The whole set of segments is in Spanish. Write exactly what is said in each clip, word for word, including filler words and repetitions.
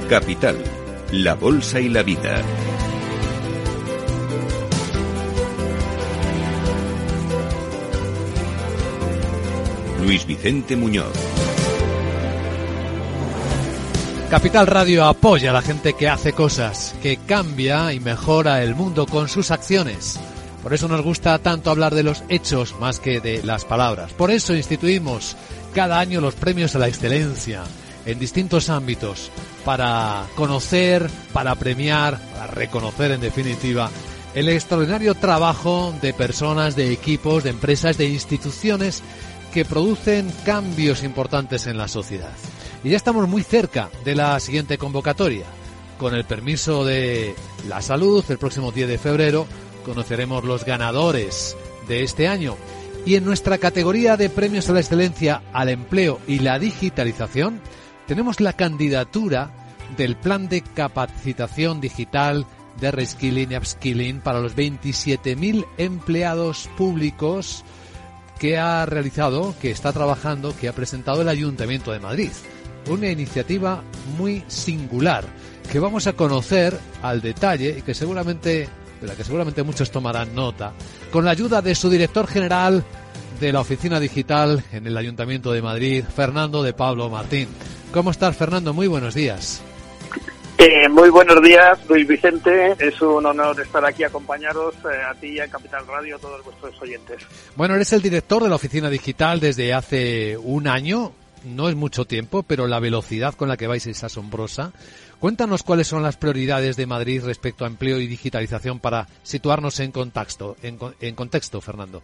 Capital, la bolsa y la vida. Luis Vicente Muñoz. Capital Radio apoya a la gente que hace cosas, que cambia y mejora el mundo con sus acciones. Por eso nos gusta tanto hablar de los hechos más que de las palabras. Por eso instituimos cada año los premios a la excelencia en distintos ámbitos, para conocer, para premiar, para reconocer en definitiva el extraordinario trabajo de personas, de equipos, de empresas, de instituciones que producen cambios importantes en la sociedad. Y ya estamos muy cerca de la siguiente convocatoria. Con el permiso de la salud, el próximo diez de febrero conoceremos los ganadores de este año. Y en nuestra categoría de premios a la excelencia al empleo y la digitalización, tenemos la candidatura del plan de capacitación digital de reskilling y upskilling para los veintisiete mil empleados públicos que ha realizado, que está trabajando, que ha presentado el Ayuntamiento de Madrid. Una iniciativa muy singular que vamos a conocer al detalle y que seguramente, de la que seguramente muchos tomarán nota, con la ayuda de su director general de la Oficina Digital en el Ayuntamiento de Madrid, Fernando de Pablo Martín. ¿Cómo estás, Fernando? Muy buenos días. Eh, muy buenos días, Luis Vicente. Es un honor estar aquí, acompañaros eh, a ti y a Capital Radio, a todos vuestros oyentes. Bueno, eres el director de la Oficina Digital desde hace un año. No es mucho tiempo, pero la velocidad con la que vais es asombrosa. Cuéntanos cuáles son las prioridades de Madrid respecto a empleo y digitalización para situarnos en contexto, en, en contexto, Fernando.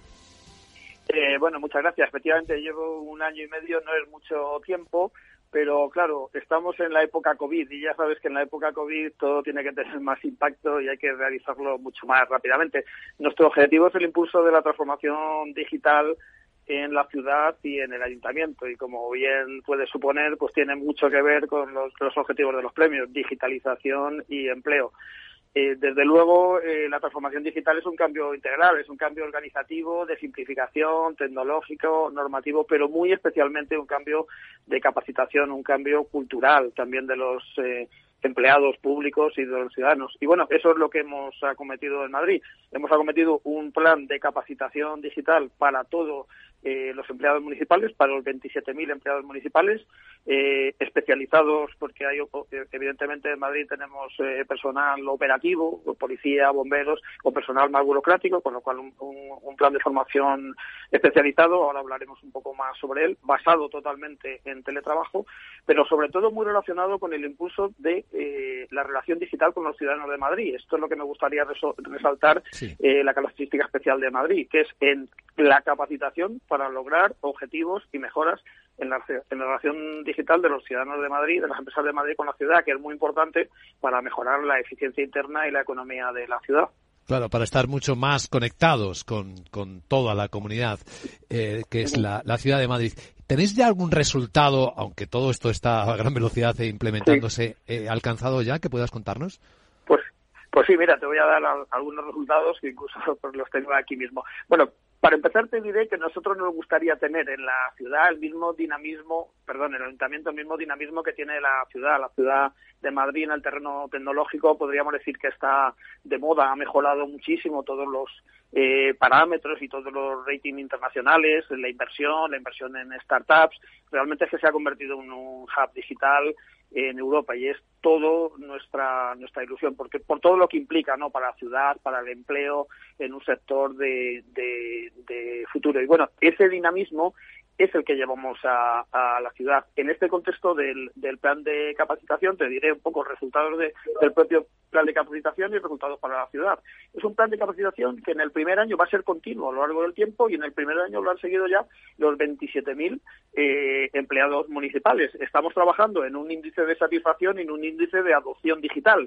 Eh, bueno, muchas gracias. Efectivamente, llevo un año y medio, no es mucho tiempo, pero claro, estamos en la época COVID y ya sabes que en la época COVID todo tiene que tener más impacto y hay que realizarlo mucho más rápidamente. Nuestro objetivo es el impulso de la transformación digital en la ciudad y en el ayuntamiento, y como bien puedes suponer, pues tiene mucho que ver con los, los objetivos de los premios, digitalización y empleo. Eh, desde luego, eh, la transformación digital es un cambio integral, es un cambio organizativo, de simplificación, tecnológico, normativo, pero muy especialmente un cambio de capacitación, un cambio cultural también de los eh, empleados públicos y de los ciudadanos. Y bueno, eso es lo que hemos acometido en Madrid. Hemos acometido un plan de capacitación digital para todos eh, los empleados municipales, para los veintisiete mil empleados municipales, eh, especializados, porque hay, evidentemente en Madrid tenemos eh, personal operativo, policía, bomberos, o personal más burocrático, con lo cual un, un, un plan de formación especializado, ahora hablaremos un poco más sobre él, basado totalmente en teletrabajo, pero sobre todo muy relacionado con el impulso de eh, la relación digital con los ciudadanos de Madrid. Esto es lo que me gustaría reso- resaltar, sí. eh, la característica especial de Madrid, que es en la capacitación para lograr objetivos y mejoras en la, en la relación digital de los ciudadanos de Madrid, de las empresas de Madrid con la ciudad, que es muy importante para mejorar la eficiencia interna y la economía de la ciudad. Claro, para estar mucho más conectados con, con toda la comunidad, eh, que es la, la ciudad de Madrid. ¿Tenéis ya algún resultado, aunque todo esto está a gran velocidad e implementándose, sí. eh, alcanzado ya, que puedas contarnos? Pues, pues sí, mira, te voy a dar a, algunos resultados que incluso pues, los tengo aquí mismo. Bueno, para empezar te diré que nosotros nos gustaría tener en la ciudad el mismo dinamismo, perdón, en el ayuntamiento el mismo dinamismo que tiene la ciudad. La ciudad de Madrid en el terreno tecnológico podríamos decir que está de moda, ha mejorado muchísimo todos los eh, parámetros y todos los ratings internacionales, la inversión, la inversión en startups. Realmente es que se ha convertido en un hub digital en Europa y es todo nuestra nuestra ilusión, porque por todo lo que implica, ¿no?, para la ciudad, para el empleo, en un sector de, de, de futuro. Y bueno, ese dinamismo es el que llevamos a, a la ciudad. En este contexto del, del plan de capacitación, te diré un poco resultados de, del propio plan de capacitación y resultados para la ciudad. Es un plan de capacitación que en el primer año va a ser continuo a lo largo del tiempo y en el primer año lo han seguido ya los veintisiete mil eh, empleados municipales. Estamos trabajando en un índice de satisfacción y en un índice de adopción digital.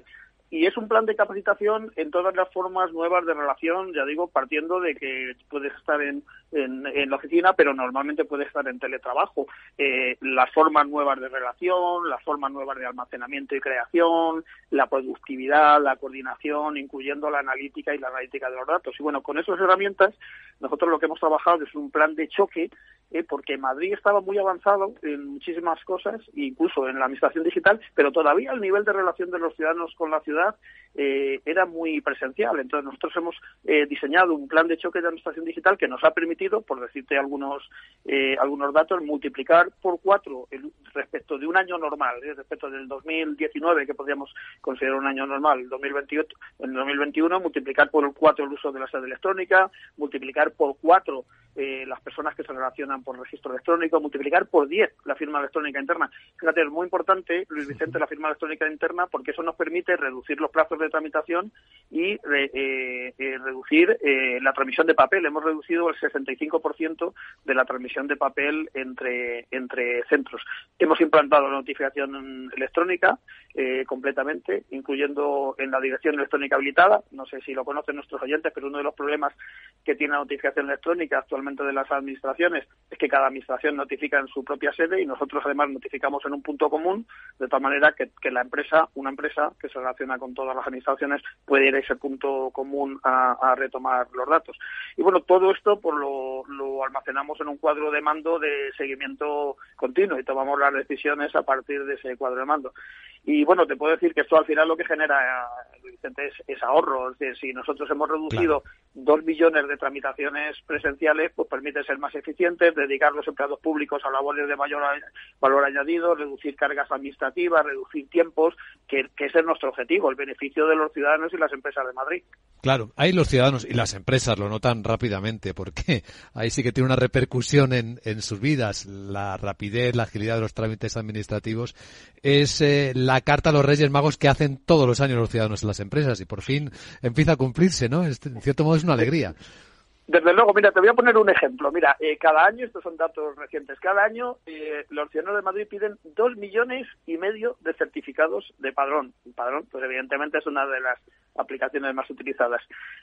Y es un plan de capacitación en todas las formas nuevas de relación, ya digo, partiendo de que puedes estar en, en, en la oficina, pero normalmente puedes estar en teletrabajo. Eh, las formas nuevas de relación, las formas nuevas de almacenamiento y creación, la productividad, la coordinación, incluyendo la analítica y la analítica de los datos. Y bueno, con esas herramientas, nosotros lo que hemos trabajado es un plan de choque, eh, porque Madrid estaba muy avanzado en muchísimas cosas, incluso en la administración digital, pero todavía el nivel de relación de los ciudadanos con la ciudad Eh, era muy presencial. Entonces nosotros hemos eh, diseñado un plan de choque de administración digital que nos ha permitido, por decirte algunos eh, algunos datos, multiplicar por cuatro el, respecto de un año normal, eh, respecto del dos mil diecinueve, que podríamos considerar un año normal, el dos mil veintiocho, en dos mil veintiuno, multiplicar por cuatro el uso de la sede electrónica, multiplicar por cuatro eh, las personas que se relacionan por registro electrónico, multiplicar por diez la firma electrónica interna. Fíjate, es muy importante, Luis Vicente, la firma electrónica interna, porque eso nos permite reducir los plazos de tramitación y eh, eh, reducir eh, la transmisión de papel. Hemos reducido el sesenta y cinco por ciento de la transmisión de papel entre entre centros. Hemos implantado la notificación electrónica eh, completamente, incluyendo en la dirección electrónica habilitada. No sé si lo conocen nuestros oyentes, pero uno de los problemas que tiene la notificación electrónica actualmente de las administraciones es que cada administración notifica en su propia sede y nosotros además notificamos en un punto común, de tal manera que, que la empresa, una empresa que se relaciona con todas las administraciones, puede ir a ese punto común a, a retomar los datos. Y bueno, todo esto pues lo, lo almacenamos en un cuadro de mando de seguimiento continuo y tomamos las decisiones a partir de ese cuadro de mando. Y bueno, te puedo decir que esto al final lo que genera, Vicente, es, es ahorro. Es decir, si nosotros hemos reducido claro. dos millones de tramitaciones presenciales, pues permite ser más eficientes, dedicar los empleados públicos a labores de mayor valor añadido, reducir cargas administrativas, reducir tiempos, que, que ese es nuestro objetivo, el beneficio de los ciudadanos y las empresas de Madrid. Claro, ahí los ciudadanos y las empresas lo notan rápidamente, porque ahí sí que tiene una repercusión en, en sus vidas. La rapidez, la agilidad de los trámites administrativos es eh, la carta a los Reyes Magos que hacen todos los años los ciudadanos en las empresas y por fin empieza a cumplirse, ¿no? Es, en cierto modo es una alegría. Desde luego, mira, te voy a poner un ejemplo. Mira, eh, cada año, estos son datos recientes, cada año eh, los ciudadanos de Madrid piden dos millones y medio de certificados de padrón. El padrón, pues evidentemente es una de las aplicaciones más utilizadas.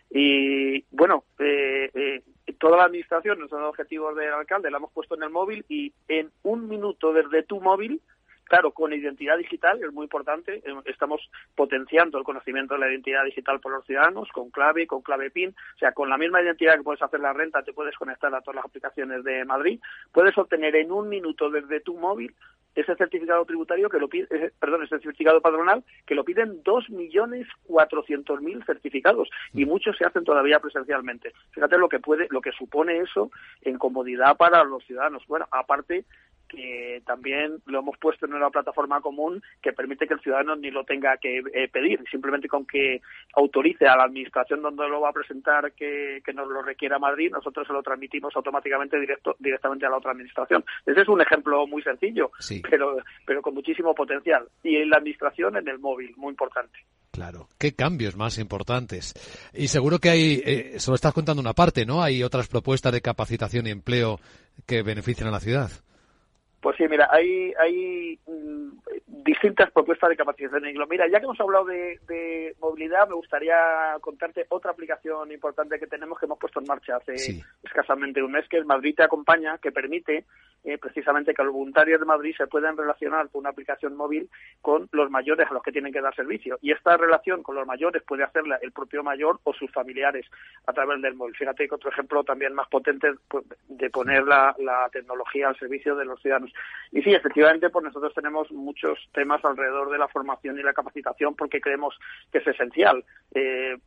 Y bueno, eh, eh, toda la administración, nuestros objetivos del alcalde, la hemos puesto en el móvil y en un minuto desde tu móvil, claro, con identidad digital, es muy importante, estamos potenciando el conocimiento de la identidad digital por los ciudadanos, con clave, con clave PIN, o sea, con la misma identidad que puedes hacer la renta, te puedes conectar a todas las aplicaciones de Madrid, puedes obtener en un minuto desde tu móvil ese certificado tributario que lo pide, ese, perdón, ese certificado padronal que lo piden dos millones cuatrocientos mil certificados y muchos se hacen todavía presencialmente. Fíjate lo que puede, lo que supone eso en comodidad para los ciudadanos. Bueno, aparte que también lo hemos puesto en una plataforma común que permite que el ciudadano ni lo tenga que eh, pedir, simplemente con que autorice a la administración donde lo va a presentar que, que nos lo requiera Madrid, nosotros se lo transmitimos automáticamente directo, directamente a la otra administración. Ese es un ejemplo muy sencillo, sí. pero, pero con muchísimo potencial. Y en la administración en el móvil, muy importante. Claro, qué cambios más importantes. Y seguro que hay, eh, solo estás contando una parte, ¿no? Hay otras propuestas de capacitación y empleo que benefician a la ciudad. Pues sí, mira, hay, hay mmm, distintas propuestas de capacitación. Y mira, ya que hemos hablado de, de movilidad, me gustaría contarte otra aplicación importante que tenemos que hemos puesto en marcha hace sí. escasamente un mes, que es Madrid te acompaña, que permite eh, precisamente que los voluntarios de Madrid se puedan relacionar con una aplicación móvil con los mayores a los que tienen que dar servicio. Y esta relación con los mayores puede hacerla el propio mayor o sus familiares a través del móvil. Fíjate que otro ejemplo también más potente pues, de poner la, la tecnología al servicio de los ciudadanos. Y sí, efectivamente, pues nosotros tenemos muchos temas alrededor de la formación y la capacitación porque creemos que es esencial. Eh,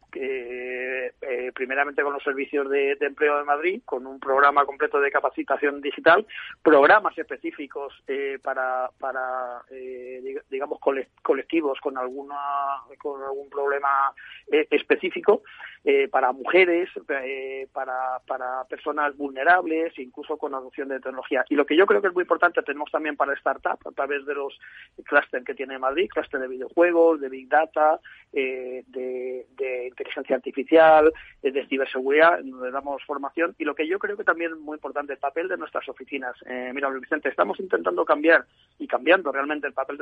eh, eh, primeramente con los servicios de, de empleo de Madrid, con un programa completo de capacitación digital, programas específicos eh, para, para eh, digamos, colectivos con alguna con algún problema eh, específico, eh, para mujeres, eh, para, para personas vulnerables, incluso con adopción de tecnología. Y lo que yo creo que es muy importante, tenemos también para startup, a través de los clústeres que tiene Madrid, clúster de videojuegos, de Big Data, eh, de, de inteligencia artificial, eh, de ciberseguridad, donde damos formación. Y lo que yo creo que también es muy importante, el papel de nuestras oficinas. Eh, mira, Luis Vicente, estamos intentando cambiar y cambiando realmente el papel de nuestras oficinas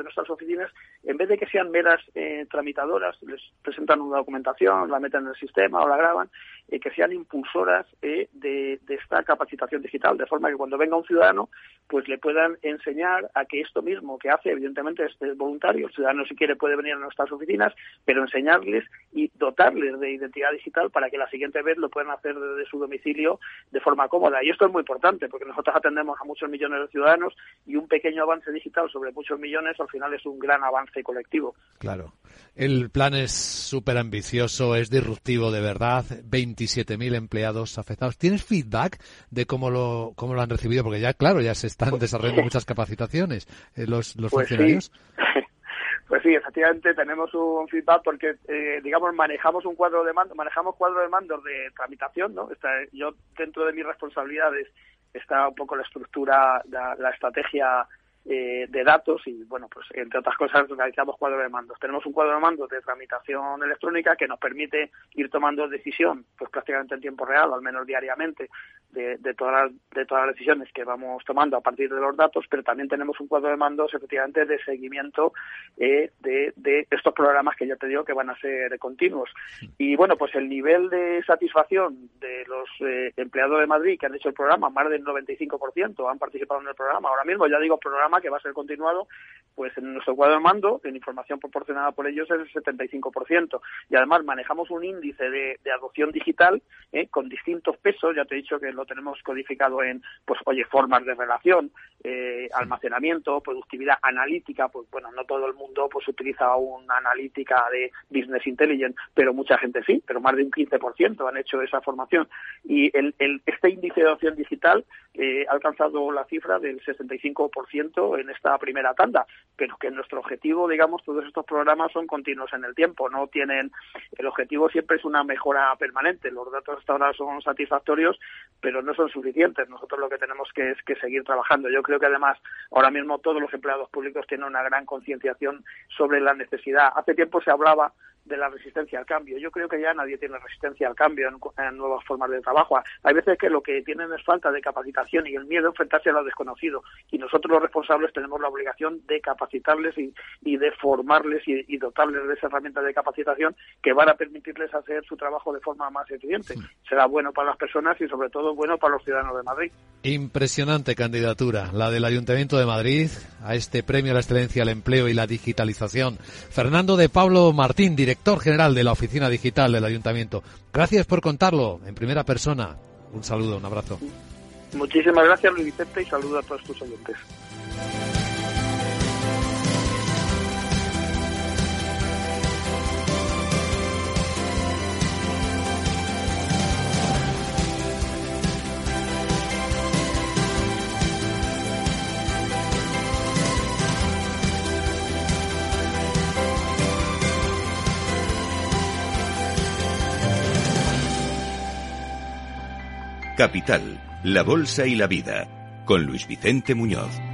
oficinas, en vez de que sean meras eh, tramitadoras, les presentan una documentación, la meten en el sistema o la graban, eh, que sean impulsoras eh, de, de esta capacitación digital, de forma que cuando venga un ciudadano, pues le puedan enseñar a que esto mismo que hace, evidentemente es, es voluntario, el ciudadano si quiere puede venir a nuestras oficinas, pero enseñarles y dotarles de identidad digital para que la siguiente vez lo puedan hacer desde su domicilio de forma cómoda. Y esto es muy importante, porque nosotros atendemos a muchos millones de ciudadanos y un pequeño avance digital sobre muchos millones al final es un gran avance colectivo. Claro. El plan es súper ambicioso, es disruptivo de verdad, veintisiete mil empleados afectados. ¿Tienes feedback de cómo lo cómo lo han recibido? Porque ya, claro, ya se están pues, desarrollando muchas capacitaciones eh, los, los pues funcionarios. Sí. Pues sí, efectivamente tenemos un feedback porque, eh, digamos, manejamos un cuadro de mando, manejamos cuadro de mandos de tramitación, ¿no? Está, yo, dentro de mis responsabilidades, está un poco la estructura, la, la estrategia eh, de datos y, bueno, pues entre otras cosas realizamos cuadro de mandos. Tenemos un cuadro de mandos de tramitación electrónica que nos permite ir tomando decisión, pues prácticamente en tiempo real, al menos diariamente, de, de todas las, de todas las decisiones que vamos tomando a partir de los datos, pero también tenemos un cuadro de mandos, efectivamente, de seguimiento eh, de, de estos programas que ya te digo que van a ser continuos. Y, bueno, pues el nivel de satisfacción de los eh, empleados de Madrid que han hecho el programa, más del noventa y cinco por ciento han participado en el programa. Ahora mismo, ya digo, programa que va a ser continuado, pues en nuestro cuadro de mando, en información proporcionada por ellos, es el setenta y cinco por ciento. Y además manejamos un índice de, de adopción digital eh, con distintos pesos, ya te he dicho que lo tenemos codificado en, pues oye, formas de relación, eh, almacenamiento, productividad analítica, pues bueno, no todo el mundo pues utiliza una analítica de Business Intelligence, pero mucha gente sí, pero más de un quince por ciento han hecho esa formación. Y el, el, este índice de adopción digital eh, ha alcanzado la cifra del sesenta y cinco por ciento en esta primera tanda, pero que nuestro objetivo, digamos, todos estos programas son continuos en el tiempo, no tienen, el objetivo siempre es una mejora permanente. Los datos hasta ahora son satisfactorios, pero no son suficientes. Nosotros lo que tenemos que es que seguir trabajando. Yo creo que además ahora mismo todos los empleados públicos tienen una gran concienciación sobre la necesidad. Hace tiempo se hablaba de la resistencia al cambio. Yo creo que ya nadie tiene resistencia al cambio en, en nuevas formas de trabajo. Hay veces que lo que tienen es falta de capacitación y el miedo a enfrentarse a lo desconocido. Y nosotros los responsables tenemos la obligación de capacitarles y, y de formarles y, y dotarles de esa herramienta de capacitación que van a permitirles hacer su trabajo de forma más eficiente. Sí. Será bueno para las personas y sobre todo bueno para los ciudadanos de Madrid. Impresionante candidatura, la del Ayuntamiento de Madrid a este premio a la excelencia al empleo y la digitalización. Fernando de Pablo Martín, director general de la Oficina Digital del Ayuntamiento. Gracias por contarlo en primera persona. Un saludo, un abrazo. Muchísimas gracias, Luis Vicente, y saludo a todos tus oyentes. Capital, la Bolsa y la Vida, con Luis Vicente Muñoz.